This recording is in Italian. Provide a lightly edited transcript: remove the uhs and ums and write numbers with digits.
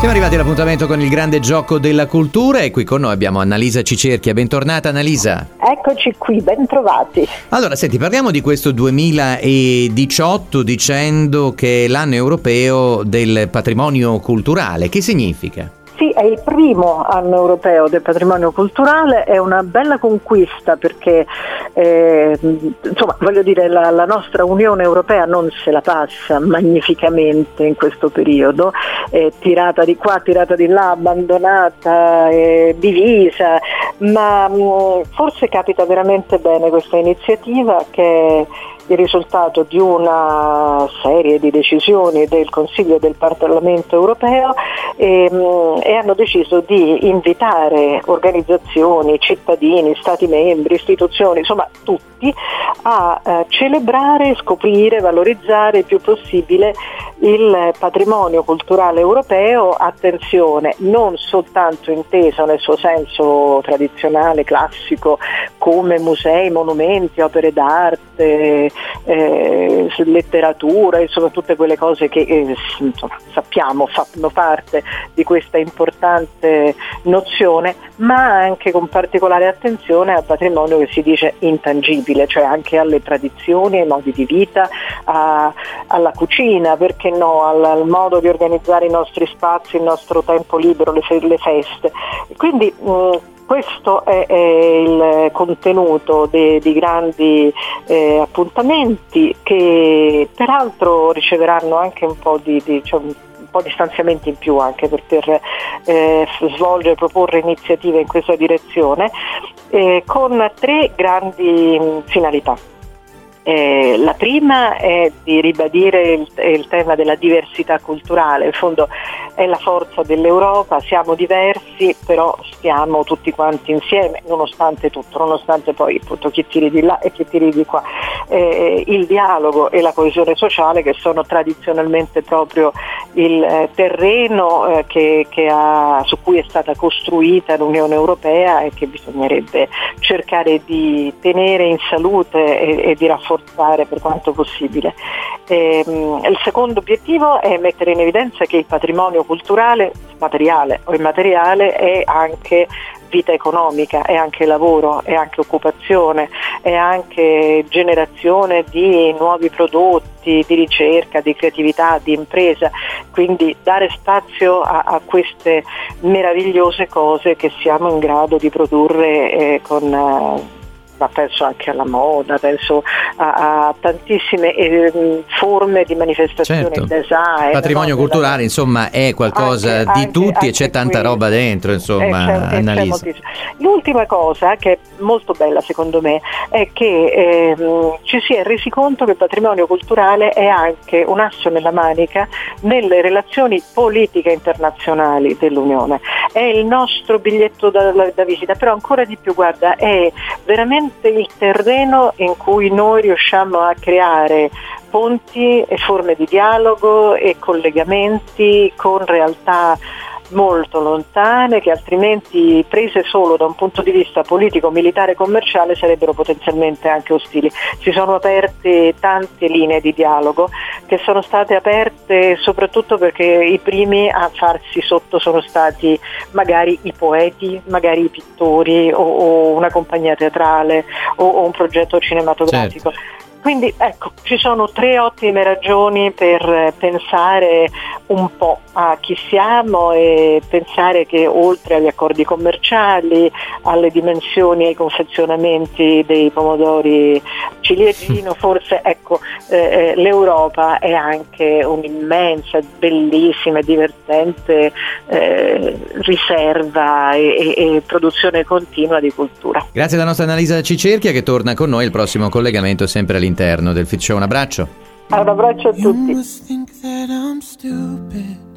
Siamo arrivati all'appuntamento con il grande gioco della cultura e qui con noi abbiamo Annalisa Cicerchia. Bentornata Annalisa. Eccoci qui, ben trovati. Allora, senti, parliamo di questo 2018 dicendo che è l'anno europeo del patrimonio culturale. Che significa? Sì, è il primo anno europeo del patrimonio culturale, è una bella conquista perché insomma, voglio dire, la nostra Unione Europea non se la passa magnificamente in questo periodo, tirata di qua, tirata di là, abbandonata, divisa, ma forse capita veramente bene questa iniziativa che è il risultato di una serie di decisioni del Consiglio e del Parlamento europeo e hanno deciso di invitare organizzazioni, cittadini, stati membri, istituzioni, insomma tutti a celebrare, scoprire, valorizzare il più possibile il patrimonio culturale europeo, attenzione, non soltanto inteso nel suo senso tradizionale, classico, come musei, monumenti, opere d'arte, letteratura, insomma tutte quelle cose che insomma, sappiamo fanno parte di questa importante nozione, ma anche con particolare attenzione al patrimonio che si dice intangibile, cioè anche alle tradizioni, ai modi di vita, alla cucina, perché no, al modo di organizzare i nostri spazi, il nostro tempo libero, le feste. Quindi questo è il contenuto di grandi appuntamenti che peraltro riceveranno anche un po' di stanziamenti in più anche per svolgere, proporre iniziative in questa direzione, con 3 grandi finalità. La prima è di ribadire il tema della diversità culturale. In fondo è la forza dell'Europa, siamo diversi però stiamo tutti quanti insieme nonostante tutto, nonostante poi appunto chi tiri di là e chi tiri di qua. Il dialogo e la coesione sociale, che sono tradizionalmente proprio il terreno su cui è stata costruita l'Unione Europea e che bisognerebbe cercare di tenere in salute e di rafforzare per quanto possibile. Il secondo obiettivo è mettere in evidenza che il patrimonio culturale, materiale o immateriale, è anche vita economica, è anche lavoro, è anche occupazione, è anche generazione di nuovi prodotti, di ricerca, di creatività, di impresa, quindi dare spazio a queste meravigliose cose che siamo in grado di produrre penso anche alla moda, penso a tantissime forme di manifestazione, certo. Design. Patrimonio culturale, insomma, è qualcosa di tutti e c'è tanta roba dentro, insomma, Annalisa. L'ultima cosa che è molto bella secondo me è che ci si è resi conto che il patrimonio culturale è anche un asso nella manica nelle relazioni politiche internazionali dell'Unione. È il nostro biglietto da visita, però ancora di più, guarda, è veramente il terreno in cui noi riusciamo a creare ponti e forme di dialogo e collegamenti con realtà molto lontane che altrimenti, prese solo da un punto di vista politico, militare e commerciale, sarebbero potenzialmente anche ostili. Si sono aperte tante linee di dialogo che sono state aperte soprattutto perché i primi a farsi sotto sono stati magari i poeti, magari i pittori o una compagnia teatrale o un progetto cinematografico. Certo. Quindi ecco, ci sono 3 ottime ragioni per pensare un po' a chi siamo e pensare che oltre agli accordi commerciali, alle dimensioni e ai confezionamenti dei pomodori ciliegino, forse ecco l'Europa è anche un'immensa, bellissima e divertente riserva e produzione continua di cultura. Grazie alla nostra Annalisa Cicerchia, che torna con noi il prossimo collegamento sempre all'interno del Fit Show. Un abbraccio. Un abbraccio a tutti.